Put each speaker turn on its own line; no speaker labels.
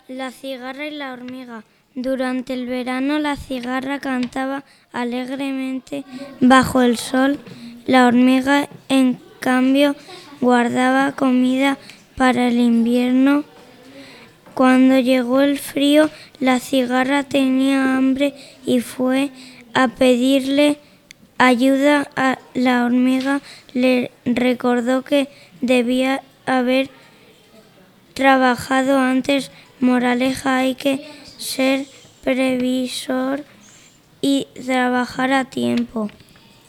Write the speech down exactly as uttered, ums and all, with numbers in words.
La cigarra y la hormiga. Durante el verano la cigarra cantaba alegremente bajo el sol. La hormiga, en cambio, guardaba comida para el invierno. Cuando llegó el frío, la cigarra tenía hambre y fue a pedirle ayuda a la hormiga. Le recordó que debía haber trabajado antes. Moraleja: hay que ser previsor y trabajar a tiempo.